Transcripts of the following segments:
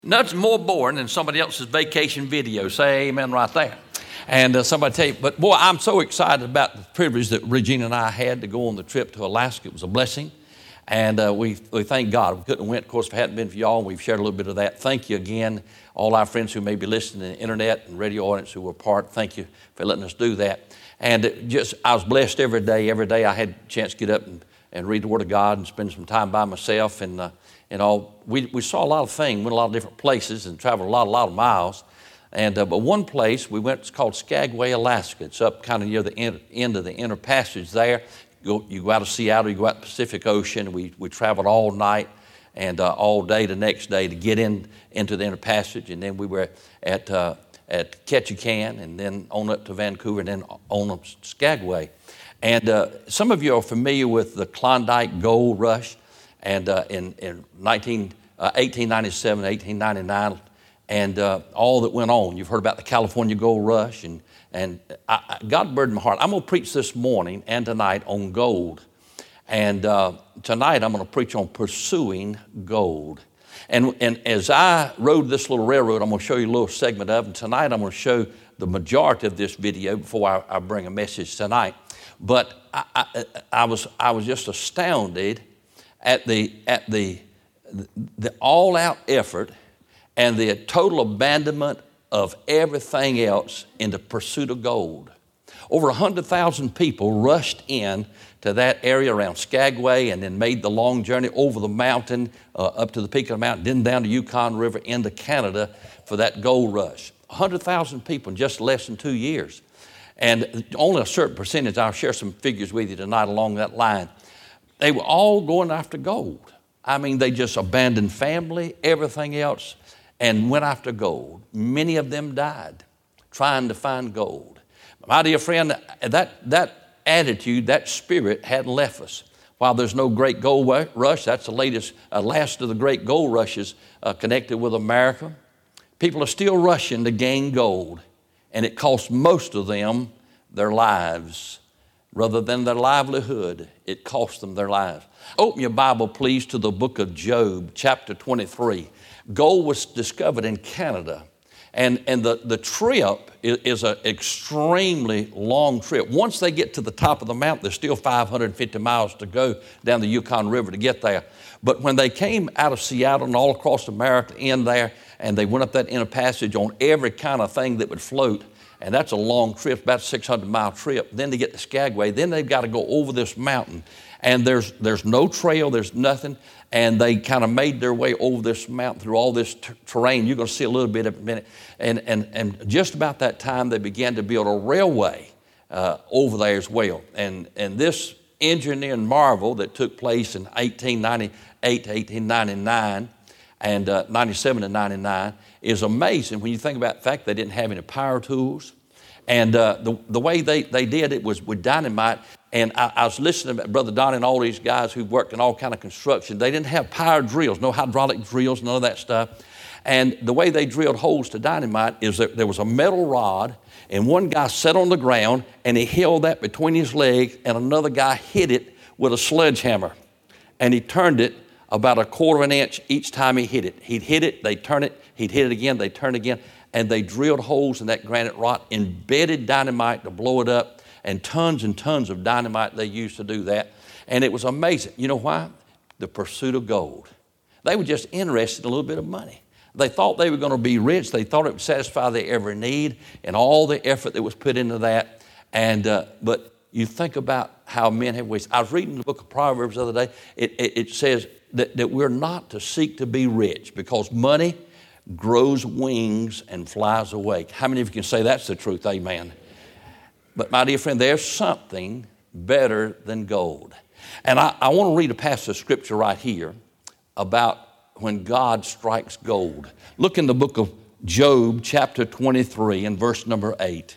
Nothing more boring than somebody else's vacation video. Say amen right there. And somebody tell you, but boy, I'm so excited about the privilege that Regina and I had to go on the trip to Alaska. It was a blessing. And we thank God. We couldn't have went, of course, if it hadn't been for y'all. We've shared a little bit of that. Thank you again, all our friends who may be listening to the internet and radio audience who were part. Thank you for letting us do that. And I was blessed every day. Every day I had a chance to get up and read the Word of God and spend some time by myself. And all. We saw a lot of things, went a lot of different places and traveled a lot of miles. And but one place we went, it's called Skagway, Alaska. It's up kind of near the end of the Inner Passage there. You go out of Seattle, you go out to the Pacific Ocean. We traveled all night and all day the next day to get into the Inner Passage. And then we were at Ketchikan and then on up to Vancouver and then on up to Skagway. And some of you are familiar with the Klondike Gold Rush. And in 1897, 1899, and all that went on. You've heard about the California Gold Rush, and God burdened my heart. I'm going to preach this morning and tonight on gold. And tonight I'm going to preach on pursuing gold. And as I rode this little railroad, I'm going to show you a little segment of it. And tonight I'm going to show the majority of this video before I bring a message tonight. But I was just astounded at the all-out effort and the total abandonment of everything else in the pursuit of gold. Over 100,000 people rushed in to that area around Skagway and then made the long journey over the mountain, up to the peak of the mountain, then down the Yukon River into Canada for that gold rush. 100,000 people in just less than 2 years. And only a certain percentage, I'll share some figures with you tonight along that line. They were all going after gold. I mean, they just abandoned family, everything else, and went after gold. Many of them died trying to find gold. My dear friend, that attitude, that spirit hadn't left us. While there's no great gold rush, that's the last of the great gold rushes connected with America. People are still rushing to gain gold, and it costs most of them their lives. Rather than their livelihood, it cost them their lives. Open your Bible, please, to the book of Job, chapter 23. Gold was discovered in Canada, and the trip is an extremely long trip. Once they get to the top of the mountain, there's still 550 miles to go down the Yukon River to get there. But when they came out of Seattle and all across America in there, and they went up that Inner Passage on every kind of thing that would float, and that's a long trip, about a 600-mile trip. Then to get to Skagway, then they've got to go over this mountain. And there's no trail, there's nothing. And they kind of made their way over this mountain through all this terrain. You're going to see a little bit in a minute. And just about that time, they began to build a railway over there as well. And this engineering marvel that took place in 1898 to 1899 and 97 to 99 is amazing when you think about the fact they didn't have any power tools. And the way they did it was with dynamite. And I was listening to Brother Don and all these guys who worked in all kind of construction. They didn't have power drills, no hydraulic drills, none of that stuff. And the way they drilled holes to dynamite is that there was a metal rod, and one guy sat on the ground, and he held that between his legs, and another guy hit it with a sledgehammer. And he turned it about a quarter of an inch each time he hit it. He'd hit it, they'd turn it, he'd hit it again, they'd turn it again, and they drilled holes in that granite rock, embedded dynamite to blow it up, and tons of dynamite they used to do that. And it was amazing. You know why? The pursuit of gold. They were just interested in a little bit of money. They thought they were going to be rich. They thought it would satisfy their every need and all the effort that was put into that. And but you think about how men have wasted. I was reading the book of Proverbs the other day. It says that we're not to seek to be rich because money grows wings and flies away. How many of you can say that's the truth? Amen. But my dear friend, there's something better than gold. And I want to read a passage of scripture right here about when God strikes gold. Look in the book of Job, chapter 23 and verse number 8.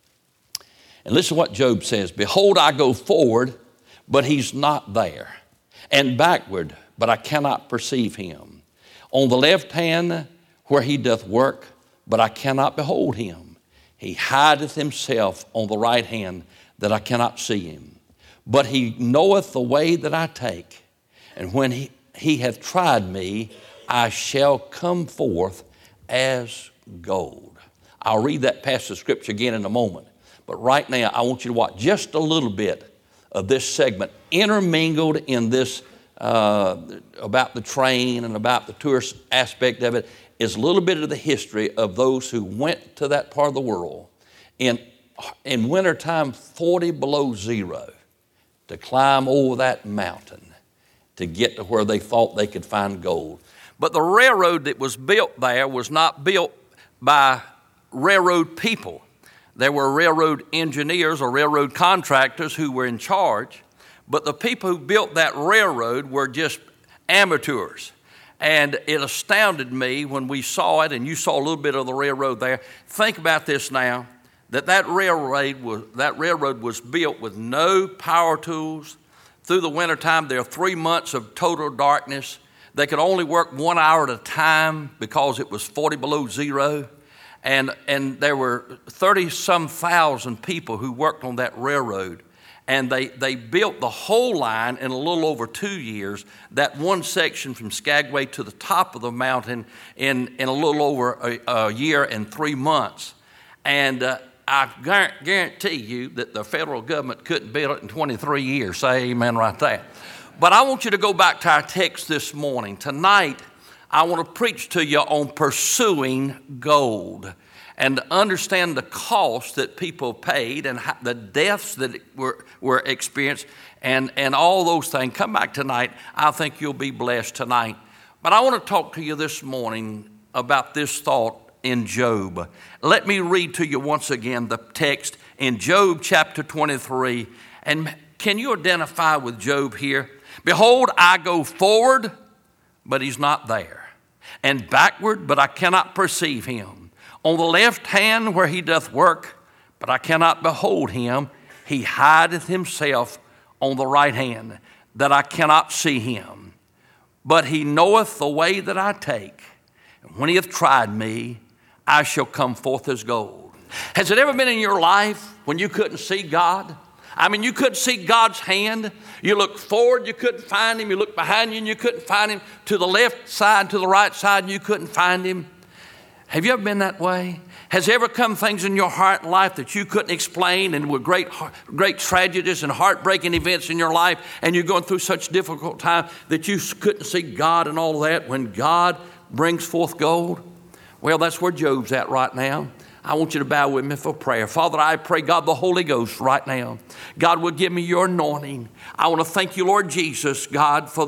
And listen to what Job says. Behold, I go forward, but he's not there. And backward, but I cannot perceive him. On the left hand where he doth work, but I cannot behold him. He hideth himself on the right hand that I cannot see him. But he knoweth the way that I take. And when he hath tried me, I shall come forth as gold. I'll read that passage of scripture again in a moment. But right now, I want you to watch just a little bit of this segment intermingled in this about the train and about the tourist aspect of it is a little bit of the history of those who went to that part of the world in wintertime 40 below zero to climb over that mountain to get to where they thought they could find gold. But the railroad that was built there was not built by railroad people. There were railroad engineers or railroad contractors who were in charge, but the people who built that railroad were just amateurs. And it astounded me when we saw it, and you saw a little bit of the railroad there. Think about this now, that railroad was built with no power tools. Through the wintertime, there are 3 months of total darkness. They could only work 1 hour at a time because it was 40 below zero. And there were 30-some thousand people who worked on that railroad. And they built the whole line in a little over 2 years, that one section from Skagway to the top of the mountain in a little over a year and 3 months. And I guarantee you that the federal government couldn't build it in 23 years. Say amen right there. But I want you to go back to our text this morning. Tonight, I want to preach to you on pursuing gold and to understand the cost that people paid and the deaths that were experienced and all those things. Come back tonight. I think you'll be blessed tonight. But I want to talk to you this morning about this thought in Job. Let me read to you once again the text in Job chapter 23. And can you identify with Job here? Behold, I go forward, but he's not there, and backward, but I cannot perceive him. On the left hand where he doth work, but I cannot behold him. He hideth himself on the right hand, that I cannot see him. But he knoweth the way that I take, and when he hath tried me, I shall come forth as gold. Has it ever been in your life when you couldn't see God? I mean, you couldn't see God's hand. You looked forward, you couldn't find him. You looked behind you and you couldn't find him. To the left side, to the right side, and you couldn't find him. Have you ever been that way? Has there ever come things in your heart and life that you couldn't explain, and were great tragedies and heartbreaking events in your life, and you're going through such difficult time that you couldn't see God and all of that when God brings forth gold? Well, that's where Job's at right now. I want you to bow with me for prayer. Father, I pray, God, the Holy Ghost right now, God, will give me your anointing. I want to thank you, Lord Jesus, God, for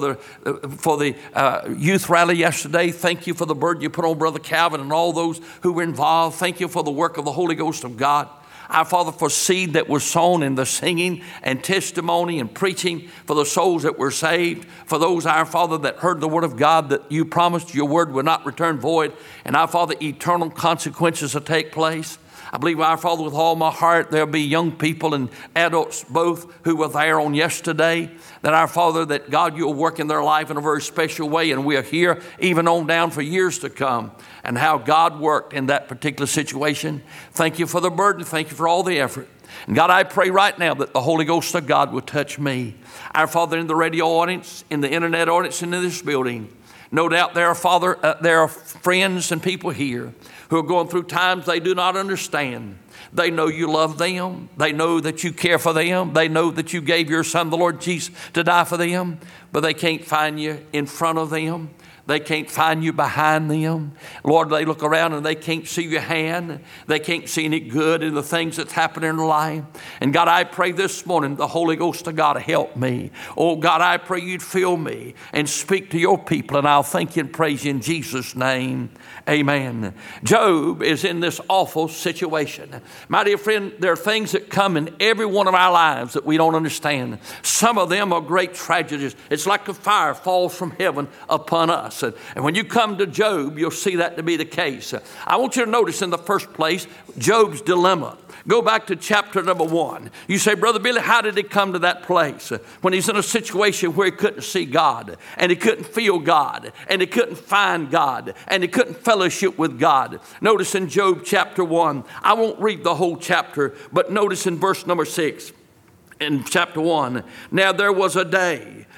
the youth rally yesterday. Thank you for the burden you put on Brother Calvin and all those who were involved. Thank you for the work of the Holy Ghost of God. Our Father, for seed that was sown in the singing and testimony and preaching, for the souls that were saved, for those, our Father, that heard the word of God, that you promised your word would not return void, and our Father, eternal consequences will take place. I believe, our Father, with all my heart, there'll be young people and adults both who were there on yesterday, that our Father, that God, you'll work in their life in a very special way, and we're here even on down for years to come, and how God worked in that particular situation. Thank you for the burden. Thank you for all the effort. And God, I pray right now that the Holy Ghost of God will touch me. Our Father, in the radio audience, in the internet audience, and in this building, no doubt there are friends and people here who are going through times they do not understand. They know you love them. They know that you care for them. They know that you gave your Son, the Lord Jesus, to die for them, but they can't find you in front of them. They can't find you behind them. Lord, they look around and they can't see your hand. They can't see any good in the things that's happening in life. And God, I pray this morning, the Holy Ghost of God, help me. Oh God, I pray you'd fill me and speak to your people, and I'll thank you and praise you in Jesus' name. Amen. Job is in this awful situation. My dear friend, there are things that come in every one of our lives that we don't understand. Some of them are great tragedies. It's like a fire falls from heaven upon us. And when you come to Job, you'll see that to be the case. I want you to notice in the first place, Job's dilemma. Go back to chapter number 1. You say, Brother Billy, how did he come to that place? When he's in a situation where he couldn't see God, and he couldn't feel God, and he couldn't find God, and he couldn't fellowship with God. Notice in Job chapter 1, I won't read the whole chapter, but notice in verse number 6. In chapter 1, now there was a day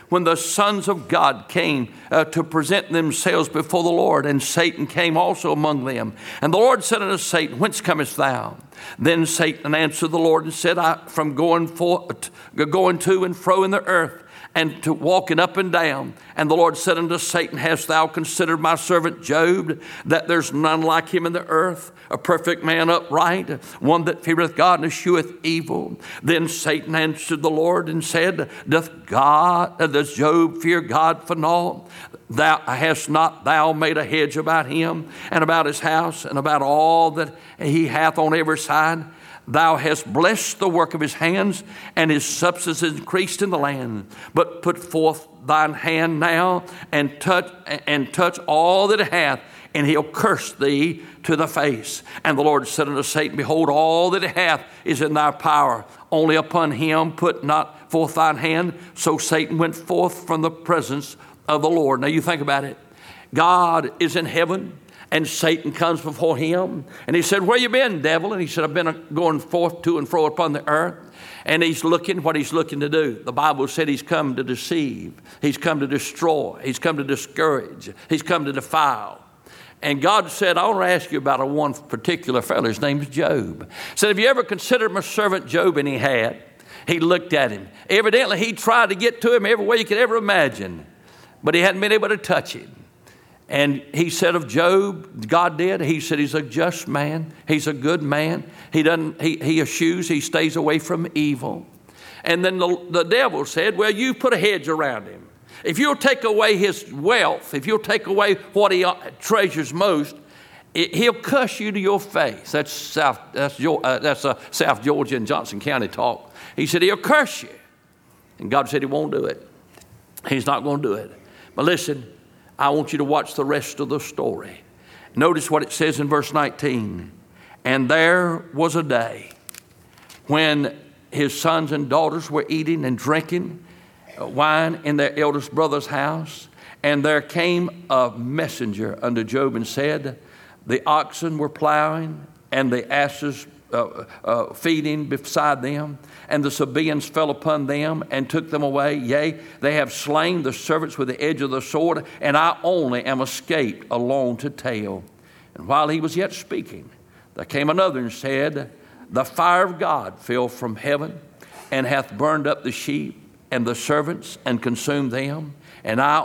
when the sons of God came to present themselves before the Lord, and Satan came also among them. And the Lord said unto Satan, Whence comest thou? Then Satan answered the Lord and said, From going to and fro in the earth, and to walking up and down. And the Lord said unto Satan, Hast thou considered my servant Job, that there's none like him in the earth, a perfect man upright, one that feareth God and escheweth evil? Then Satan answered the Lord and said, Does Job fear God for naught? Hast not thou made a hedge about him, and about his house, and about all that he hath on every side? Thou hast blessed the work of his hands, and his substance is increased in the land. But put forth thine hand now, and touch all that it hath, and he'll curse thee to the face. And the Lord said unto Satan, Behold, all that it hath is in thy power. Only upon him put not forth thine hand. So Satan went forth from the presence of the Lord. Now you think about it. God is in heaven, and Satan comes before him. And he said, Where you been, devil? And he said, I've been going forth to and fro upon the earth. And he's looking what he's looking to do. The Bible said he's come to deceive. He's come to destroy. He's come to discourage. He's come to defile. And God said, I want to ask you about one particular fellow. His name's Job. He said, Have you ever considered my servant Job? And he had. He looked at him. Evidently, he tried to get to him every way you could ever imagine. But he hadn't been able to touch him. And he said of Job, God did, he said he's a just man. He's a good man. He eschews, he stays away from evil. And then the devil said, well, you put a hedge around him. If you'll take away his wealth, if you'll take away what he treasures most, he'll cuss you to your face. That's South Georgia and Johnson County talk. He said he'll curse you. And God said he won't do it. He's not going to do it. But listen, I want you to watch the rest of the story. Notice what it says in verse 19. And there was a day when his sons and daughters were eating and drinking wine in their eldest brother's house. And there came a messenger unto Job and said, the oxen were plowing and the asses feeding beside them, and the Sabaeans fell upon them and took them away. Yea, they have slain the servants with the edge of the sword, and I only am escaped alone to tell. And while he was yet speaking, there came another and said, the fire of God fell from heaven and hath burned up the sheep and the servants and consumed them, and I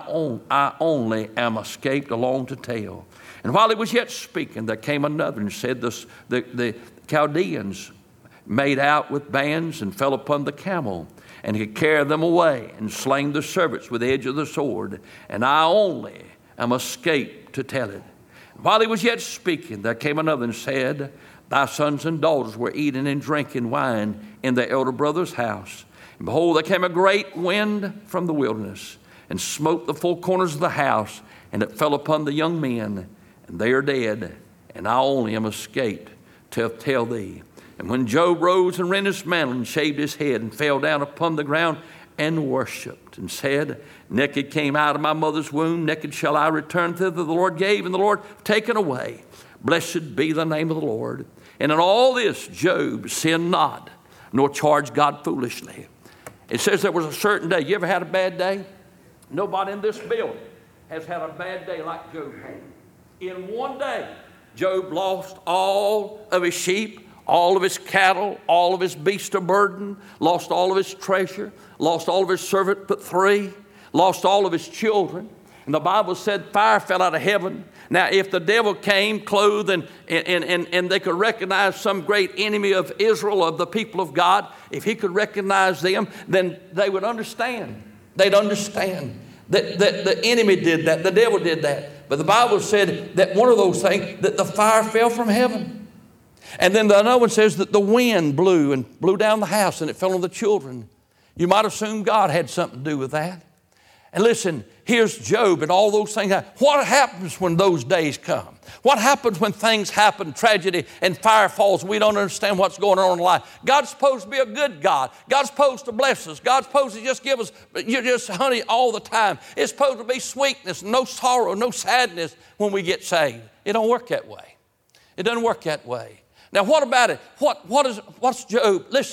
only am escaped alone to tell. And while he was yet speaking, there came another and said, the Chaldeans made out with bands and fell upon the camel, and he carried them away and slain the servants with the edge of the sword, and I only am escaped to tell it. While he was yet speaking, there came another and said, thy sons and daughters were eating and drinking wine in their elder brother's house. And behold, there came a great wind from the wilderness, and smote the four corners of the house, and it fell upon the young men, and they are dead, and I only am escaped to tell thee. And when Job rose and rent his mantle and shaved his head and fell down upon the ground and worshipped and said, naked came out of my mother's womb, naked shall I return thither. The Lord gave and the Lord taken away. Blessed be the name of the Lord. And in all this Job sinned not, nor charged God foolishly. It says there was a certain day. You ever had a bad day? Nobody in this building has had a bad day like Job had. In one day, Job lost all of his sheep, all of his cattle, all of his beasts of burden, lost all of his treasure, lost all of his servant but three, lost all of his children. And the Bible said fire fell out of heaven. Now, if the devil came clothed and they could recognize some great enemy of Israel, of the people of God, if he could recognize them, then they would understand. They'd understand that the enemy did that, the devil did that. But the Bible said that one of those things, that the fire fell from heaven. And then the other one says that the wind blew down the house and it fell on the children. You might assume God had something to do with that. And listen, here's Job and all those things. What happens when those days come? What happens when things happen, tragedy and fire falls, and we don't understand what's going on in life? God's supposed to be a good God. God's supposed to bless us. God's supposed to just give us just honey all the time. It's supposed to be sweetness, no sorrow, no sadness when we get saved. It don't work that way. It doesn't work that way. Now, what about it? What's Job? Listen,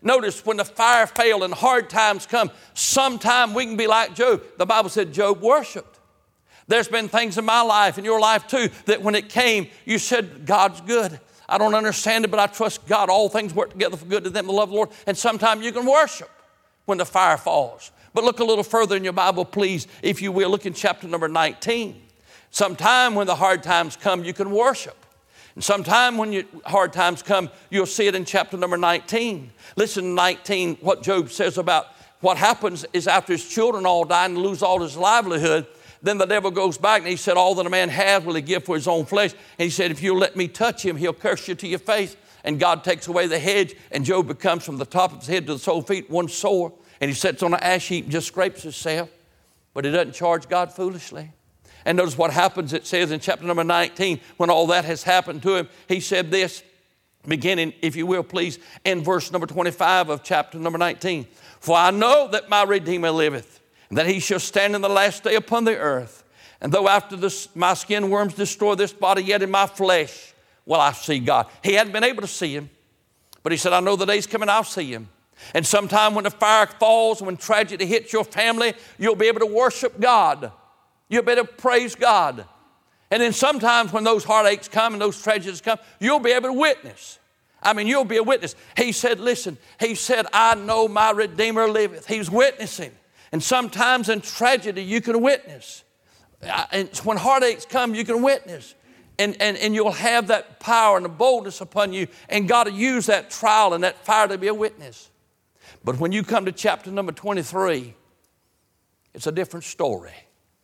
Notice when the fire failed and hard times come, sometime we can be like Job. The Bible said Job worshiped. There's been things in my life, in your life too, that when it came, you said, God's good. I don't understand it, but I trust God. All things work together for good to them that love the Lord. And sometimes you can worship when the fire falls. But look a little further in your Bible, please, if you will. Look in chapter number 19. Sometime when the hard times come, you can worship. And sometime when hard times come, you'll see it in chapter number 19. Listen to 19, what Job says about what happens is after his children all die and lose all his livelihood, then the devil goes back and he said, all that a man has will he give for his own flesh. And he said, if you'll let me touch him, he'll curse you to your face. And God takes away the hedge, and Job becomes from the top of his head to the sole of his feet one sore. And he sits on an ash heap and just scrapes himself. But he doesn't charge God foolishly. And notice what happens. It says in chapter number 19, when all that has happened to him, he said this, beginning, if you will, please, in verse number 25 of chapter number 19. For I know that my Redeemer liveth, and that he shall stand in the last day upon the earth. And though after this my skin worms destroy this body, yet in my flesh will I see God. He hadn't been able to see him, but he said, I know the day's coming, I'll see him. And sometime when the fire falls, when tragedy hits your family, you'll be able to worship God. You'll be able to praise God. And then sometimes when those heartaches come and those tragedies come, you'll be able to witness. I mean, you'll be a witness. He said, listen, he said, I know my Redeemer liveth. He's witnessing. And sometimes in tragedy, you can witness. And when heartaches come, you can witness. And you'll have that power and the boldness upon you. And God will use that trial and that fire to be a witness. But when you come to chapter number 23, it's a different story.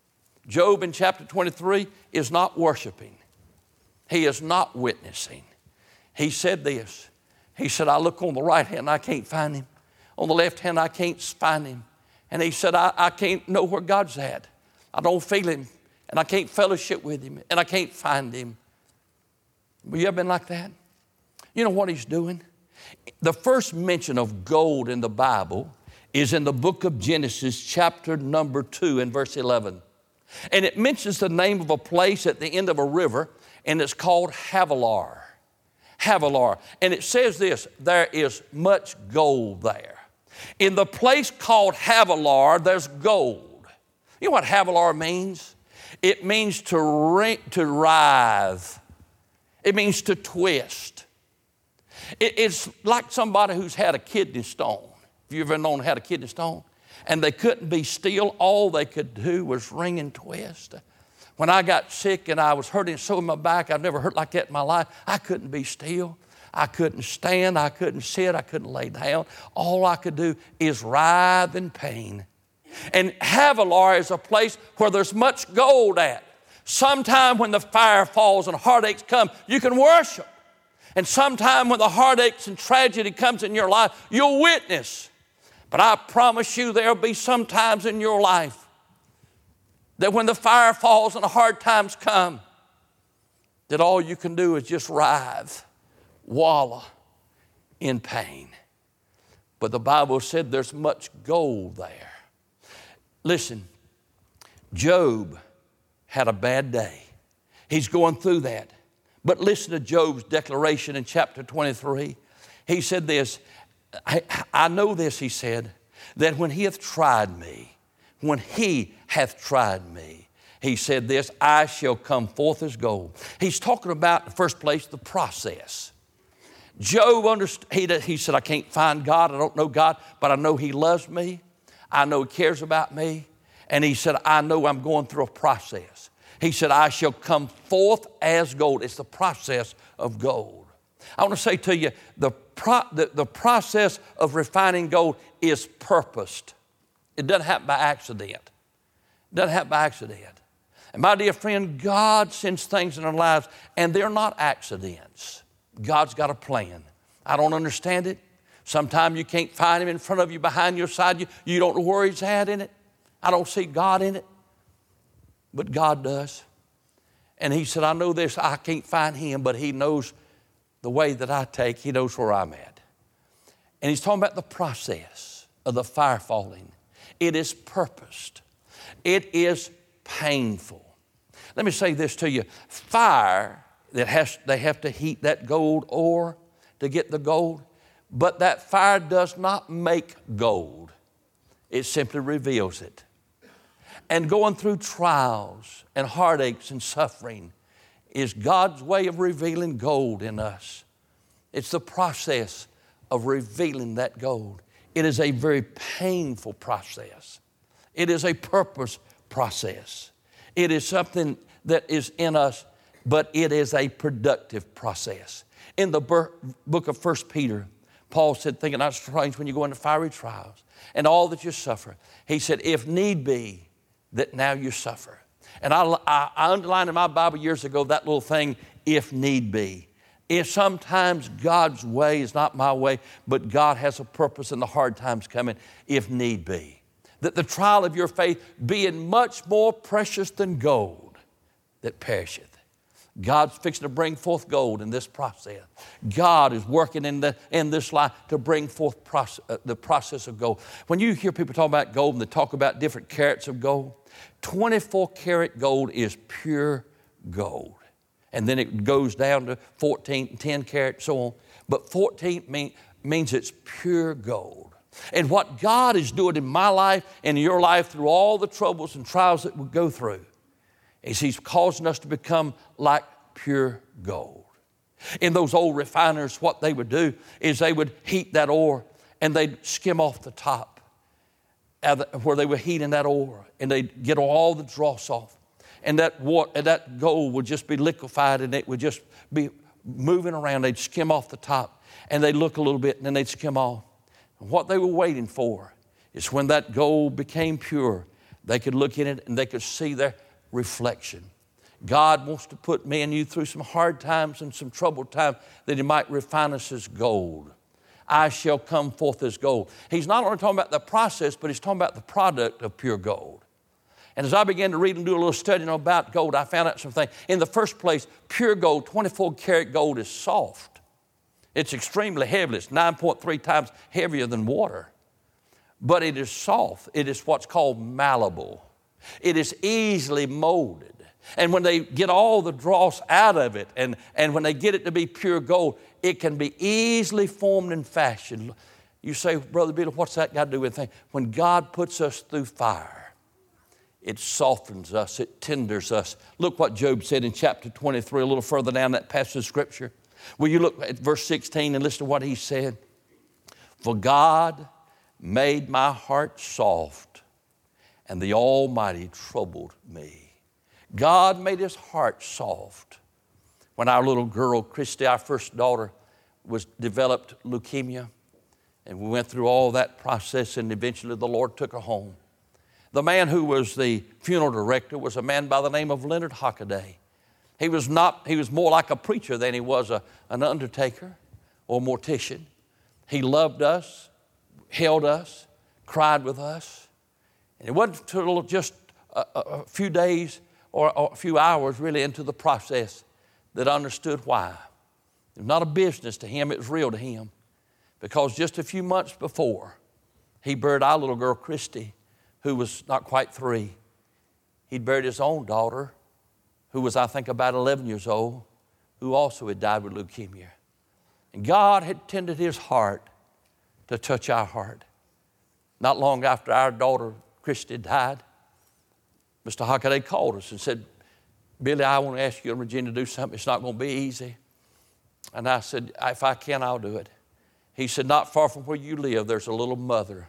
Job in chapter 23 is not worshiping. He is not witnessing. He said this. He said, I look on the right hand, I can't find him. On the left hand, I can't find him. And he said, I can't know where God's at. I don't feel him. And I can't fellowship with him. And I can't find him. Have you ever been like that? You know what he's doing? The first mention of gold in the Bible is in the book of Genesis, chapter number 2 and verse 11. And it mentions the name of a place at the end of a river, and it's called Havilah. Havilah. And it says this, there is much gold there. In the place called Havilah, there's gold. You know what Havilah means? It means to writhe. It means to twist. It's like somebody who's had a kidney stone. Have you ever known had a kidney stone? And they couldn't be still. All they could do was wring and twist. When I got sick and I was hurting so in my back, I've never hurt like that in my life. I couldn't be still. I couldn't stand. I couldn't sit. I couldn't lay down. All I could do is writhe in pain. And Havilah is a place where there's much gold at. Sometime when the fire falls and heartaches come, you can worship. And sometime when the heartaches and tragedy comes in your life, you'll witness. But I promise you there'll be some times in your life that when the fire falls and the hard times come, that all you can do is just writhe, wallow in pain. But the Bible said there's much gold there. Listen, Job had a bad day. He's going through that. But listen to Job's declaration in chapter 23. He said this, I know this, he said, that when he hath tried me, he said this, I shall come forth as gold. He's talking about, in the first place, the process. Job understood, he said, I can't find God, I don't know God, but I know he loves me. I know he cares about me. And he said, I know I'm going through a process. He said, I shall come forth as gold. It's the process of gold. I want to say to you, the process of refining gold is purposed. It doesn't happen by accident. It doesn't happen by accident. And my dear friend, God sends things in our lives, and they're not accidents. God's got a plan. I don't understand it. Sometimes you can't find him in front of you, behind you, side you. You don't know where he's at in it. I don't see God in it. But God does. And he said, I know this, I can't find him, but he knows the way that I take. He knows where I'm at. And he's talking about the process of the fire falling. It is purposed. It is painful. Let me say this to you. Fire, they have to heat that gold ore to get the gold. But that fire does not make gold. It simply reveals it. And going through trials and heartaches and suffering is God's way of revealing gold in us. It's the process of revealing that gold. It is a very painful process. It is a purpose process. It is something that is in us, but it is a productive process. In the book of 1 Peter, Paul said, "Think it not strange when you go into fiery trials and all that you suffer." He said, "If need be, that now you suffer." And I underlined in my Bible years ago that little thing, "if need be." If sometimes God's way is not my way, but God has a purpose in the hard times coming, if need be. That the trial of your faith, being much more precious than gold that perisheth. God's fixing to bring forth gold in this process. God is working in this life to bring forth the process of gold. When you hear people talk about gold and they talk about different carats of gold, 24 karat gold is pure gold. And then it goes down to 14, 10 karat, so on. But 14 means it's pure gold. And what God is doing in my life and in your life through all the troubles and trials that we go through is He's causing us to become like pure gold. In those old refiners, what they would do is they would heat that ore and they'd skim off the top where they were heating that ore, and they'd get all the dross off. And that gold would just be liquefied, and it would just be moving around. They'd skim off the top, and they'd look a little bit, and then they'd skim off. And what they were waiting for is when that gold became pure, they could look in it and they could see their reflection. God wants to put me and you through some hard times and some troubled times that He might refine us as gold. I shall come forth as gold. He's not only talking about the process, but He's talking about the product of pure gold. And as I began to read and do a little studying about gold, I found out some things. In the first place, pure gold, 24 karat gold, is soft. It's extremely heavy. It's 9.3 times heavier than water. But it is soft. It is what's called malleable. It is easily molded. And when they get all the dross out of it, and when they get it to be pure gold, it can be easily formed and fashioned. You say, Brother Billy, what's that got to do with anything? When God puts us through fire, it softens us, it tenders us. Look what Job said in chapter 23, a little further down that passage of Scripture. Will you look at verse 16 and listen to what he said? For God made my heart soft, and the Almighty troubled me. God made His heart soft. When our little girl, Christy, our first daughter, developed leukemia, and we went through all that process, and eventually the Lord took her home. The man who was the funeral director was a man by the name of Leonard Hockaday. He was more like a preacher than he was an undertaker or mortician. He loved us, held us, cried with us. And it wasn't until just a few days or a few hours really into the process that I understood why. It was not a business to him, it was real to him. Because just a few months before, he buried our little girl, Christy, who was not quite 3. He'd buried his own daughter, who was, I think, about 11 years old, who also had died with leukemia. And God had tended His heart to touch our heart. Not long after our daughter, Christy, died, Mr. Hockaday called us and said, Billy, I want to ask you and Regina to do something. It's not going to be easy. And I said, if I can, I'll do it. He said, not far from where you live, there's a little mother.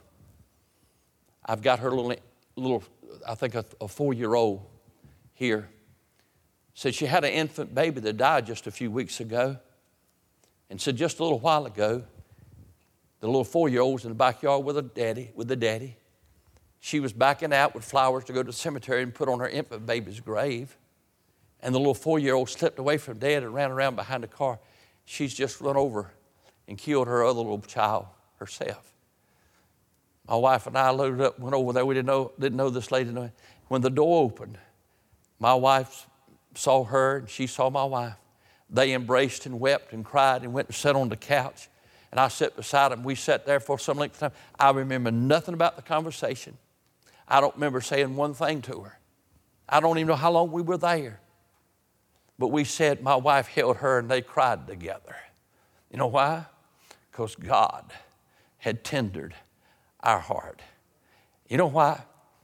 I've got her little I think a 4-year-old here. Said she had an infant baby that died just a few weeks ago. And said just a little while ago, the little 4-year-old was in the backyard with the daddy. She was backing out with flowers to go to the cemetery and put on her infant baby's grave. And the little 4-year-old slipped away from Dad and ran around behind the car. She's just run over and killed her other little child herself. My wife and I loaded up, went over there. We didn't know this lady. When the door opened, my wife saw her and she saw my wife. They embraced and wept and cried and went and sat on the couch. And I sat beside them. We sat there for some length of time. I remember nothing about the conversation. I don't remember saying one thing to her. I don't even know how long we were there. But we said, my wife held her and they cried together. You know why? because God had tendered our heart. You know why?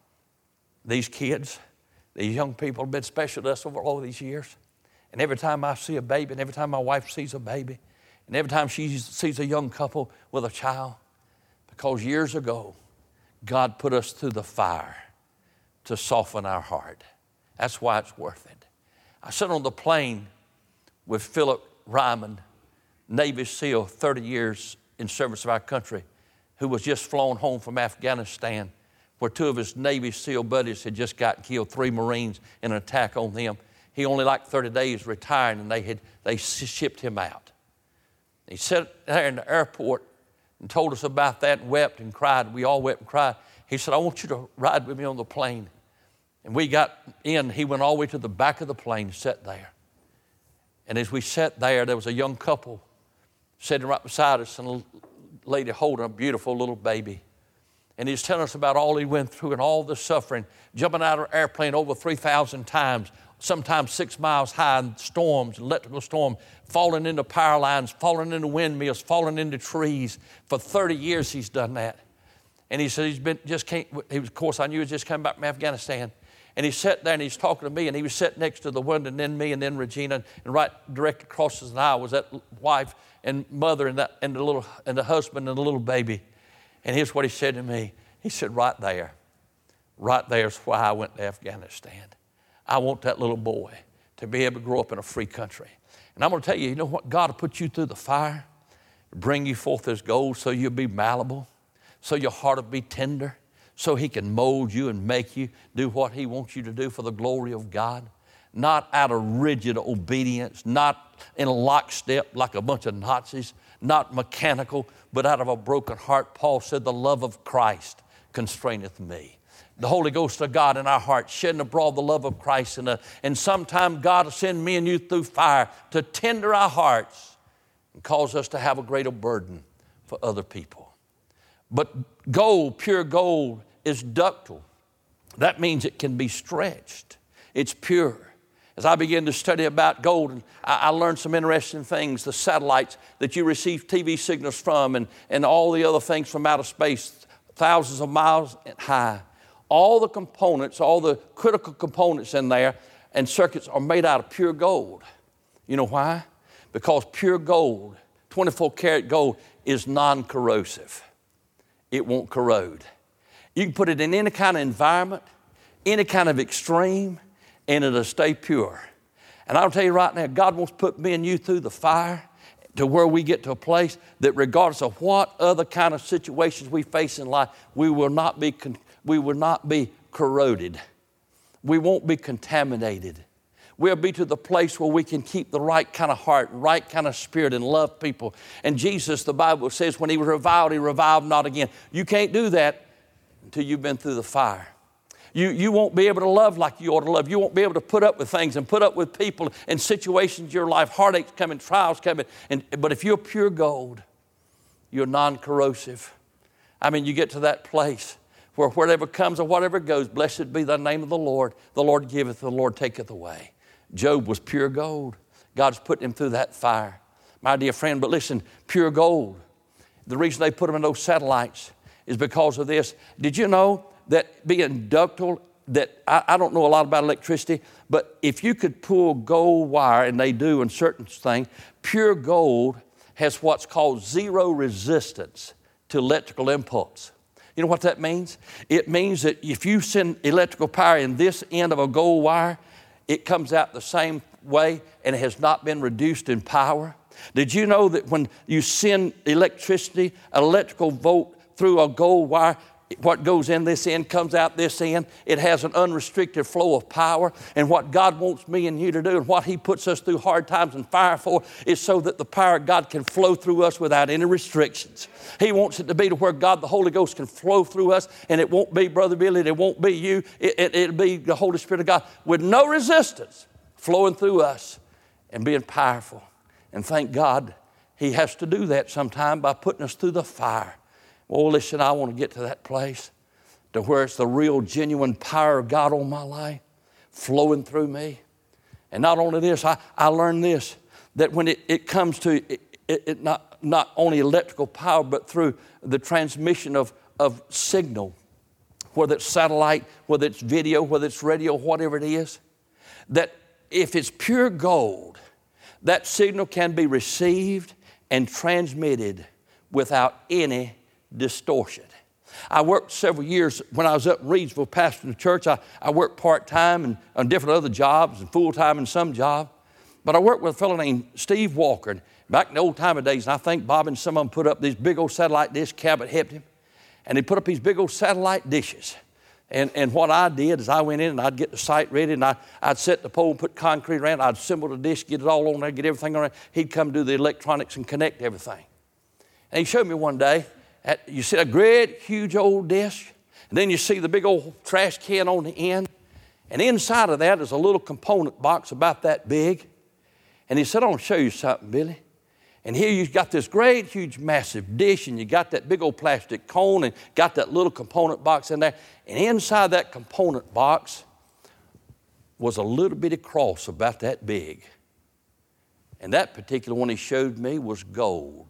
These kids, these young people have been special to us over all these years. And every time I see a baby, and every time my wife sees a baby, and every time she sees a young couple with a child, because years ago, God put us through the fire to soften our heart. That's why it's worth it. I sat on the plane with Philip Ryman, Navy SEAL, 30 years in service of our country, who was just flown home from Afghanistan, where 2 of his Navy SEAL buddies had just got killed, 3 Marines in an attack on them. He only like 30 days retired, and they shipped him out. He sat there in the airport and told us about that and wept and cried. We all wept and cried. He said, I want you to ride with me on the plane. And we got in. He went all the way to the back of the plane and sat there. And as we sat there was a young couple sitting right beside us and a lady holding a beautiful little baby. And he's telling us about all he went through and all the suffering, jumping out of an airplane over 3,000 times, sometimes 6 miles high in storms, electrical storm, falling into power lines, falling into windmills, falling into trees. For 30 years he's done that. And he said of course I knew he was just coming back from Afghanistan. And he sat there and he's talking to me, and he was sitting next to the window, and then me, and then Regina, and right direct across his eye was that wife and mother and the husband and the little baby. And here's what he said to me. He said, right there's why I went to Afghanistan. I want that little boy to be able to grow up in a free country. And I'm going to tell you, you know what? God will put you through the fire, bring you forth as gold so you'll be malleable, so your heart will be tender, so he can mold you and make you do what he wants you to do for the glory of God. Not out of rigid obedience, not in a lockstep like a bunch of Nazis, not mechanical, but out of a broken heart. Paul said, the love of Christ constraineth me. The Holy Ghost of God in our hearts, shedding abroad the love of Christ in us. And sometime God will send me and you through fire to tender our hearts and cause us to have a greater burden for other people. But gold, pure gold, is ductile. That means it can be stretched. It's pure. As I began to study about gold, I learned some interesting things. The satellites that you receive TV signals from and all the other things from outer space, thousands of miles high. All the components, all the critical components in there and circuits are made out of pure gold. You know why? Because pure gold, 24 karat gold, is non-corrosive. It won't corrode. You can put it in any kind of environment, any kind of extreme, and it'll stay pure. And I'll tell you right now, God wants to put me and you through the fire to where we get to a place that regardless of what other kind of situations we face in life, we will not be corroded. We won't be contaminated. We'll be to the place where we can keep the right kind of heart, right kind of spirit, and love people. And Jesus, the Bible says, when he revived not again. You can't do that until you've been through the fire. You won't be able to love like you ought to love. You won't be able to put up with things and put up with people and situations in your life, heartaches coming, trials coming. But if you're pure gold, you're non-corrosive. I mean, you get to that place where whatever comes or whatever goes, blessed be the name of the Lord. The Lord giveth, the Lord taketh away. Job was pure gold. God's putting him through that fire. My dear friend, but listen, pure gold. The reason they put them in those satellites is because of this. Did you know that being ductile, that I don't know a lot about electricity, but if you could pull gold wire, and they do in certain things, pure gold has what's called zero resistance to electrical impulse. You know what that means? It means that if you send electrical power in this end of a gold wire, it comes out the same way and it has not been reduced in power. Did you know that when you send electricity, an electrical volt through a gold wire, what goes in this end comes out this end? It has an unrestricted flow of power. And what God wants me and you to do and what he puts us through hard times and fire for is so that the power of God can flow through us without any restrictions. He wants it to be to where God, the Holy Ghost, can flow through us, and it won't be Brother Billy, it won't be you. It'll be the Holy Spirit of God with no resistance flowing through us and being powerful. And thank God he has to do that sometime by putting us through the fire. Oh, listen, I want to get to that place to where it's the real, genuine power of God on my life flowing through me. And not only this, I learned this, that when it comes to not only electrical power, but through the transmission of signal, whether it's satellite, whether it's video, whether it's radio, whatever it is, that if it's pure gold, that signal can be received and transmitted without any distortion. I worked several years when I was up in Reedsville pastoring the church. I worked part-time and on different other jobs and full-time in some job. But I worked with a fellow named Steve Walker. And back in the old time of days, and I think Bob and some of them put up these big old satellite dish. Cabot helped him. And he put up these big old satellite dishes. And what I did is I went in and I'd get the site ready and I'd set the pole and put concrete around. I'd assemble the dish, get it all on there, get everything on there. He'd come do the electronics and connect everything. And he showed me one day, you see a great, huge old dish, and then you see the big old trash can on the end. And inside of that is a little component box about that big. And he said, I want to show you something, Billy. And here you've got this great, huge, massive dish, and you got that big old plastic cone and got that little component box in there. And inside that component box was a little bitty cross about that big. And that particular one he showed me was gold.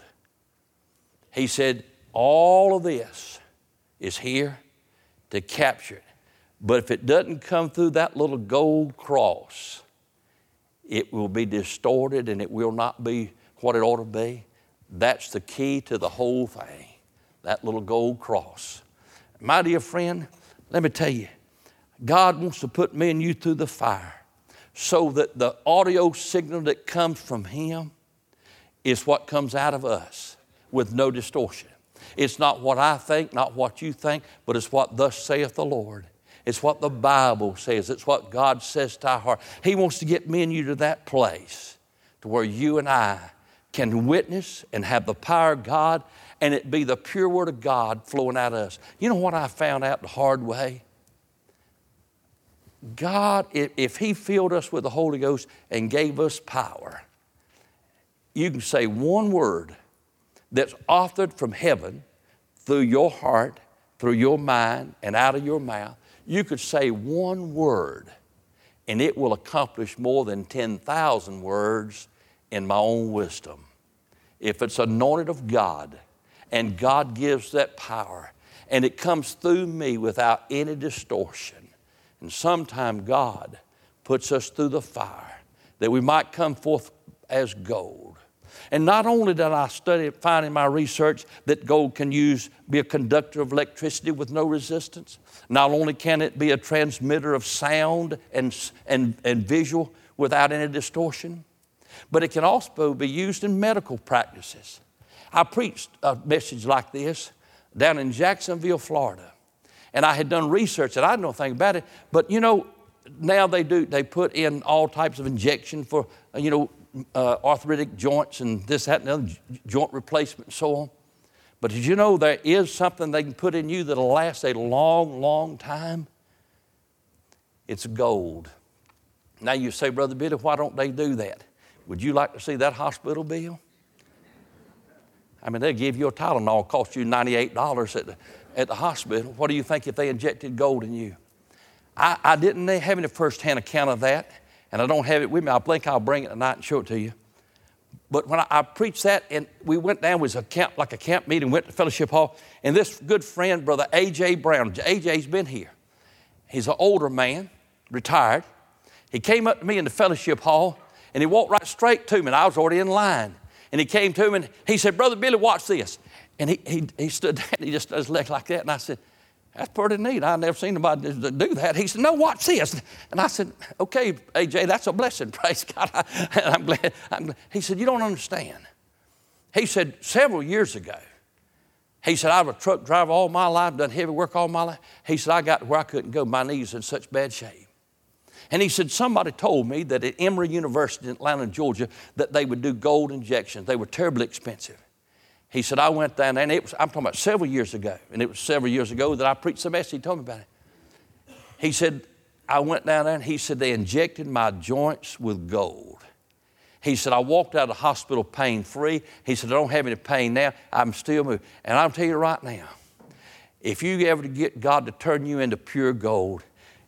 He said, all of this is here to capture it. But if it doesn't come through that little gold cross, it will be distorted and it will not be what it ought to be. That's the key to the whole thing, that little gold cross. My dear friend, let me tell you, God wants to put me and you through the fire so that the audio signal that comes from Him is what comes out of us with no distortion. It's not what I think, not what you think, but it's what thus saith the Lord. It's what the Bible says. It's what God says to our heart. He wants to get me and you to that place to where you and I can witness and have the power of God and it be the pure word of God flowing out of us. You know what I found out the hard way? God, if He filled us with the Holy Ghost and gave us power, you can say one word that's authored from heaven through your heart, through your mind, and out of your mouth. You could say one word and it will accomplish more than 10,000 words in my own wisdom. If it's anointed of God and God gives that power and it comes through me without any distortion, and sometime God puts us through the fire that we might come forth as gold. And not only did I find in my research that gold can be a conductor of electricity with no resistance, not only can it be a transmitter of sound and visual without any distortion, but it can also be used in medical practices. I preached a message like this down in Jacksonville, Florida. And I had done research, and I didn't know anything about it. But, you know, now they put in all types of injection for, arthritic joints and this, that, and the other, joint replacement and so on. But did you know there is something they can put in you that'll last a long, long time? It's gold. Now you say, Brother Billy, why don't they do that? Would you like to see that hospital bill? I mean, they'll give you a Tylenol, cost you $98 at the hospital. What do you think if they injected gold in you? I didn't have any first-hand account of that, and I don't have it with me. I think I'll bring it tonight and show it to you. But when I preached that, and we went down, it was a camp meeting, went to Fellowship Hall, and this good friend, Brother A.J. Brown, A.J.'s been here. He's an older man, retired. He came up to me in the Fellowship Hall, and he walked right straight to me, and I was already in line. And he came to me, and he said, Brother Billy, watch this. And he stood there, and he just does his leg like that, and I said, that's pretty neat. I've never seen anybody do that. He said, no, watch this. And I said, okay, AJ, that's a blessing. Praise God. I'm glad. He said, you don't understand. He said, several years ago, he said, I was a truck driver all my life, done heavy work all my life. He said, I got to where I couldn't go. My knees in such bad shape. And he said, somebody told me that at Emory University in Atlanta, Georgia, that they would do gold injections. They were terribly expensive. He said, I went down there, and I'm talking about several years ago, and it was several years ago that I preached the message. He told me about it. He said, I went down there, and he said, they injected my joints with gold. He said, I walked out of the hospital pain-free. He said, I don't have any pain now. I'm still moving. And I'll tell you right now, if you ever get God to turn you into pure gold,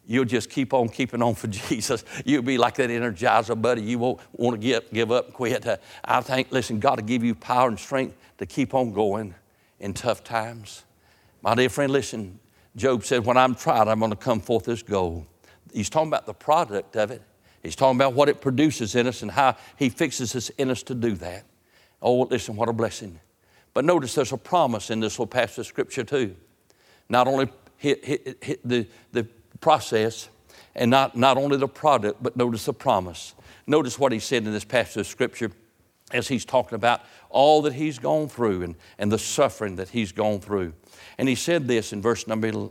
you'll just keep on keeping on for Jesus. You'll be like that Energizer buddy. You won't want to give up and quit. I think, listen, God will give you power and strength to keep on going in tough times. My dear friend, listen, Job said, when I'm tried, I'm going to come forth as gold. He's talking about the product of it. He's talking about what it produces in us and how he fixes us in us to do that. Oh, listen, what a blessing. But notice there's a promise in this little passage of Scripture too. Not only hit the process and not only the product, but notice the promise. Notice what he said in this passage of Scripture as he's talking about all that he's gone through and the suffering that he's gone through. And he said this in verse number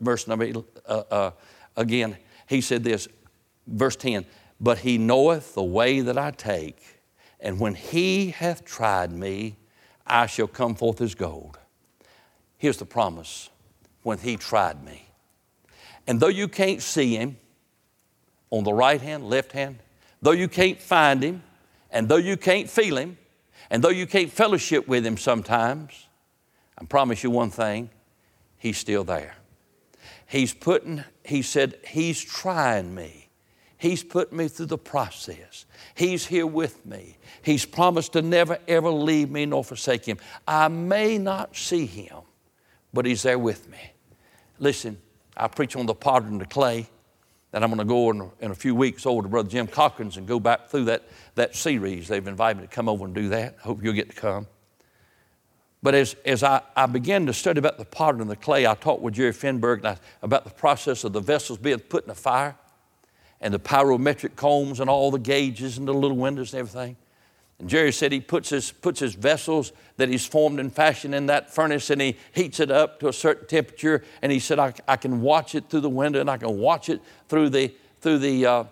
again. He said this, verse 10, but he knoweth the way that I take, and when he hath tried me, I shall come forth as gold. Here's the promise, when he tried me. And though you can't see him on the right hand, left hand, though you can't find him, and though you can't feel him, and though you can't fellowship with him sometimes, I promise you one thing, he's still there. He said, he's trying me. He's putting me through the process. He's here with me. He's promised to never, ever leave me nor forsake him. I may not see him, but he's there with me. Listen, I preach on the potter and the clay, and I'm going to go in a few weeks over to Brother Jim Cochran's and go back through that series. They've invited me to come over and do that. I hope you'll get to come. But as I began to study about the potter and the clay, I talked with Jerry Finberg about the process of the vessels being put in the fire and the pyrometric combs and all the gauges and the little windows and everything. And Jerry said he puts his vessels that he's formed and fashioned in that furnace, and he heats it up to a certain temperature. And he said, I can watch it through the window, and I can watch it through with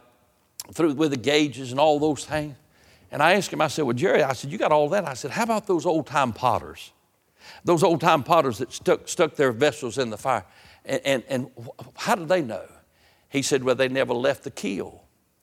the gauges and all those things. And I asked him, I said, well, Jerry, I said, you got all that? I said, how about those old-time potters? Those old-time potters that stuck their vessels in the fire. And how did they know? He said, well, they never left the kiln.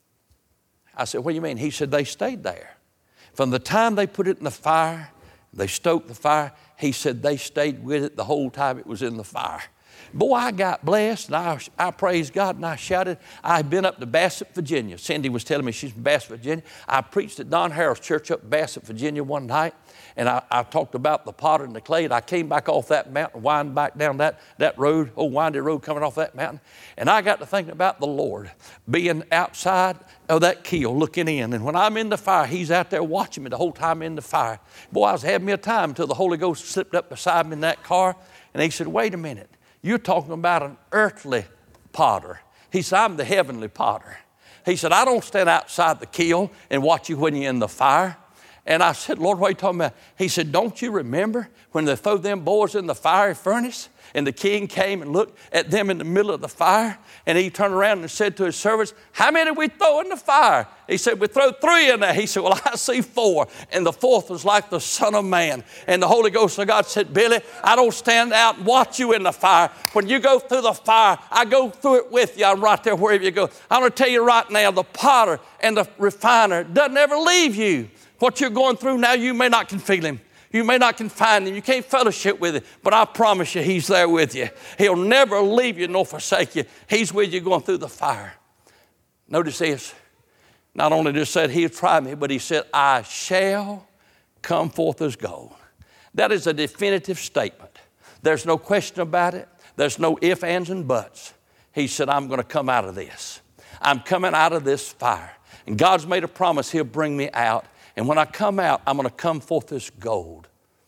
I said, what do you mean? He said, they stayed there. From the time they put it in the fire, they stoked the fire, he said they stayed with it the whole time it was in the fire. Boy, I got blessed, and I praised God, and I shouted. I've been up to Bassett, Virginia. Cindy was telling me she's from Bassett, Virginia. I preached at Don Harrell's church up in Bassett, Virginia one night, and I talked about the potter and the clay, and I came back off that mountain, wind back down that road, old windy road coming off that mountain, and I got to thinking about the Lord being outside of that kiln looking in, and when I'm in the fire, he's out there watching me the whole time in the fire. Boy, I was having me a time until the Holy Ghost slipped up beside me in that car, and he said, wait a minute. You're talking about an earthly potter. He said, I'm the heavenly potter. He said, I don't stand outside the kiln and watch you when you're in the fire. And I said, Lord, what are you talking about? He said, don't you remember when they threw them boys in the fiery furnace? And the king came and looked at them in the middle of the fire. And he turned around and said to his servants, how many did we throw in the fire? He said, we threw 3 in there. He said, well, I see 4. And the 4th was like the Son of Man. And the Holy Ghost of God said, Billy, I don't stand out and watch you in the fire. When you go through the fire, I go through it with you. I'm right there wherever you go. I'm going to tell you right now, the potter and the refiner doesn't ever leave you. What you're going through now, you may not can feel him. You may not can find him. You can't fellowship with him. But I promise you, he's there with you. He'll never leave you nor forsake you. He's with you going through the fire. Notice this. Not only just said he'll try me, but he said, I shall come forth as gold. That is a definitive statement. There's no question about it. There's no ifs, ands, and buts. He said, I'm going to come out of this. I'm coming out of this fire. And God's made a promise he'll bring me out. And when I come out, I'm going to come forth as gold.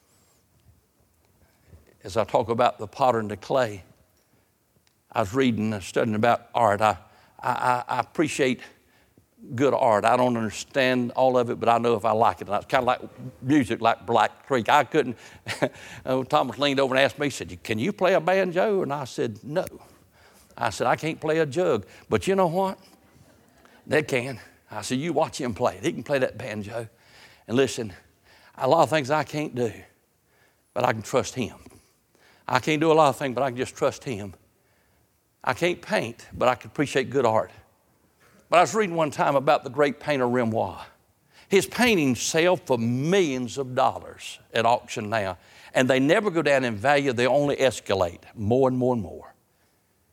As I talk about the potter and the clay, I was reading and studying about art. I appreciate good art. I don't understand all of it, but I know if I like it. And it's kind of like music, like Black Creek. I couldn't. Thomas leaned over and asked me, he said, can you play a banjo? And I said, no. I said, I can't play a jug. But you know what? They can. I said, you watch him play it. He can play that banjo. And listen, a lot of things I can't do, but I can trust him. I can't do a lot of things, but I can just trust him. I can't paint, but I can appreciate good art. But I was reading one time about the great painter Renoir. His paintings sell for millions of dollars at auction now, and they never go down in value. They only escalate more and more and more.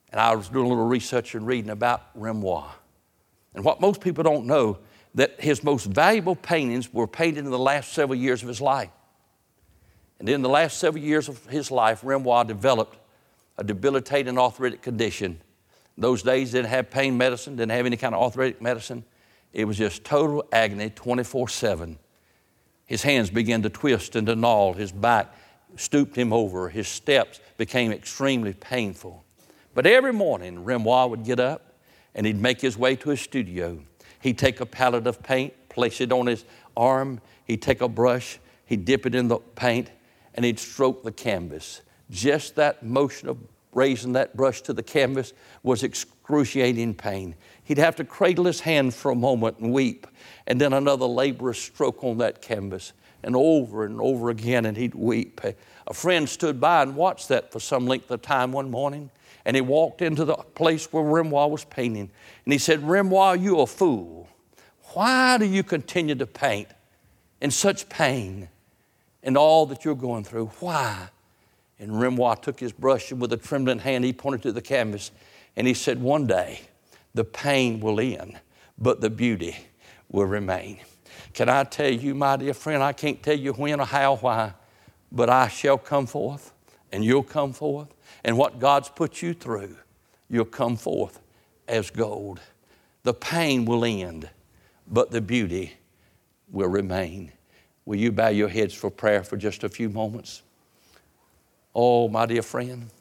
And I was doing a little research and reading about Renoir. And what most people don't know, that his most valuable paintings were painted in the last several years of his life. And in the last several years of his life, Renoir developed a debilitating arthritic condition. In those days, didn't have pain medicine, didn't have any kind of arthritic medicine. It was just total agony 24/7. His hands began to twist and to gnaw. His back stooped him over. His steps became extremely painful. But every morning, Renoir would get up and he'd make his way to his studio. He'd take a palette of paint, place it on his arm. He'd take a brush, he'd dip it in the paint, and he'd stroke the canvas. Just that motion of raising that brush to the canvas was excruciating pain. He'd have to cradle his hand for a moment and weep, and then another laborious stroke on that canvas, and over again, and he'd weep. A friend stood by and watched that for some length of time one morning, and he walked into the place where Renoir was painting, and he said, "Renoir, you a fool. Why do you continue to paint in such pain and all that you're going through? Why?" And Renoir took his brush, and with a trembling hand, he pointed to the canvas, and he said, "One day, the pain will end, but the beauty will remain." Can I tell you, my dear friend, I can't tell you when or how, why, but I shall come forth, and you'll come forth, and what God's put you through, you'll come forth as gold. The pain will end, but the beauty will remain. Will you bow your heads for prayer for just a few moments? Oh, my dear friend,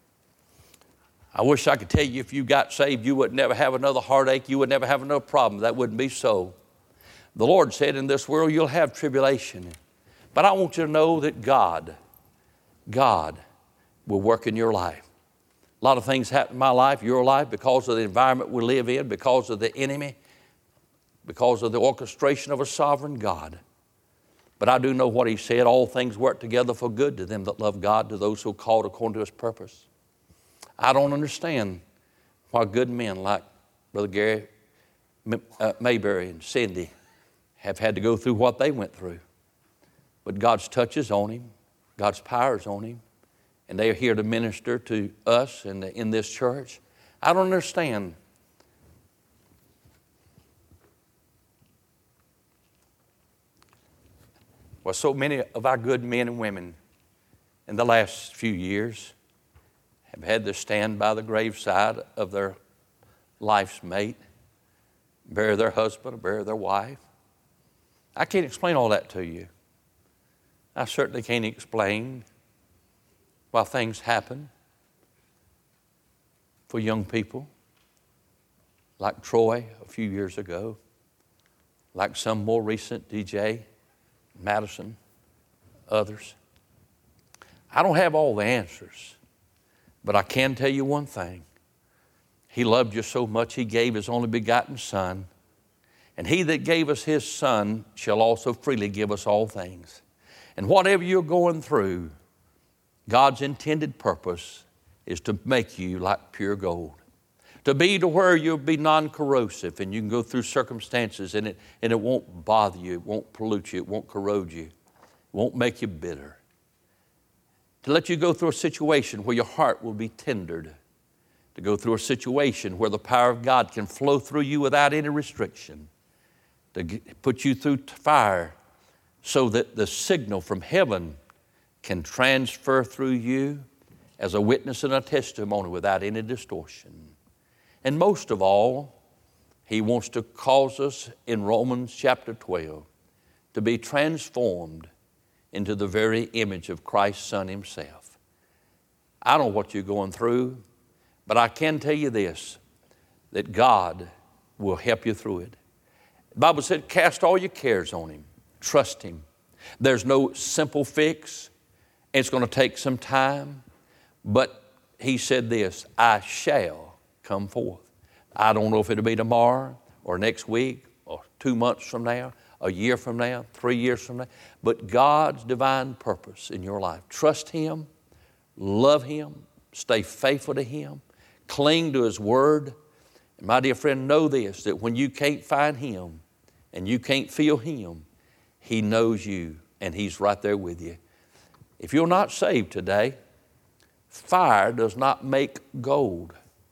I wish I could tell you if you got saved, you would never have another heartache, you would never have another problem. That wouldn't be so. The Lord said, in this world you'll have tribulation. But I want you to know that God will work in your life. A lot of things happen in my life, your life, because of the environment we live in, because of the enemy, because of the orchestration of a sovereign God. But I do know what he said, all things work together for good to them that love God, to those who are called according to his purpose. I don't understand why good men like Brother Gary Mayberry and Cindy have had to go through what they went through. But God's touch is on him. God's power is on him. And they are here to minister to us and in this church. I don't understand. Well, so many of our good men and women in the last few years have had to stand by the graveside of their life's mate, bury their husband or bury their wife. I can't explain all that to you. I certainly can't explain why things happen for young people like Troy a few years ago, like some more recent DJ, Madison, others. I don't have all the answers, but I can tell you one thing. He loved you so much, he gave his only begotten Son. And he that gave us his Son shall also freely give us all things. And whatever you're going through, God's intended purpose is to make you like pure gold. To be to where you'll be non-corrosive and you can go through circumstances and it won't bother you, it won't pollute you, it won't corrode you, it won't make you bitter. To let you go through a situation where your heart will be tendered. To go through a situation where the power of God can flow through you without any restriction. To put you through fire so that the signal from heaven can transfer through you as a witness and a testimony without any distortion. And most of all, he wants to cause us in Romans chapter 12 to be transformed into the very image of Christ's Son himself. I don't know what you're going through, but I can tell you this, that God will help you through it. The Bible said, cast all your cares on him. Trust him. There's no simple fix. It's going to take some time. But he said this, I shall come forth. I don't know if it'll be tomorrow or next week or 2 months from now, a year from now, 3 years from now. But God's divine purpose in your life. Trust him. Love him. Stay faithful to him. Cling to his word. And my dear friend, know this, that when you can't find him and you can't feel him, he knows you and he's right there with you. If you're not saved today, fire does not make gold.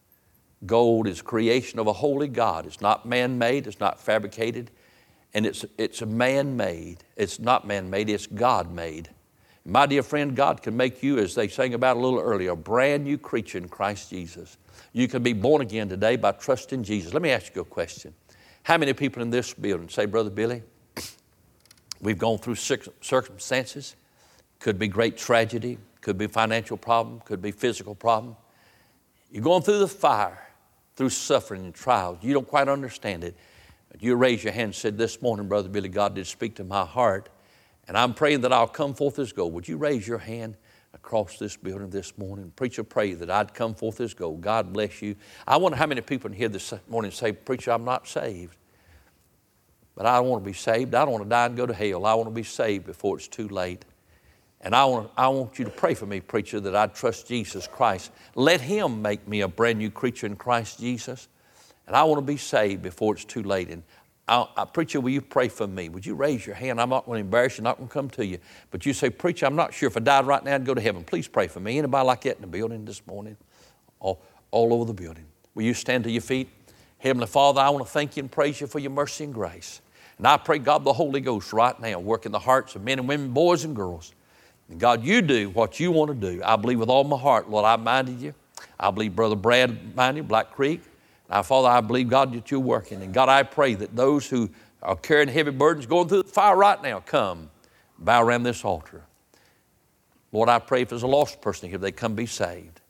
Gold is creation of a holy God. It's not man-made. It's not fabricated. And it's a man-made. It's not man-made. It's God-made. My dear friend, God can make you, as they sang about a little earlier, a brand new creature in Christ Jesus. You can be born again today by trusting Jesus. Let me ask you a question. How many people in this building say, Brother Billy, we've gone through circumstances, could be great tragedy, could be financial problem, could be physical problem. You're going through the fire, through suffering and trials. You don't quite understand it. But you raised your hand and said, this morning, Brother Billy, God did speak to my heart, and I'm praying that I'll come forth as gold. Would you raise your hand across this building this morning? Preacher, pray that I'd come forth as gold. God bless you. I wonder how many people in here this morning say, Preacher, I'm not saved. But I don't want to be saved. I don't want to die and go to hell. I want to be saved before it's too late. And I want you to pray for me, preacher, that I trust Jesus Christ. Let Him make me a brand new creature in Christ Jesus. And I want to be saved before it's too late. And preacher, will you pray for me? Would you raise your hand? I'm not going to embarrass you, not going to come to you. But you say, Preacher, I'm not sure if I died right now I'd go to heaven. Please pray for me. Anybody like that in the building this morning? All over the building. Will you stand to your feet? Heavenly Father, I want to thank you and praise you for your mercy and grace. And I pray, God, the Holy Ghost right now work in the hearts of men and women, boys and girls. And God, you do what you want to do. I believe with all my heart, Lord, I minded you. I believe Brother Brad minded you, Black Creek. Now, Father, I believe, God, that you're working. And God, I pray that those who are carrying heavy burdens, going through the fire right now, come, bow around this altar. Lord, I pray if there's a lost person here, they come be saved.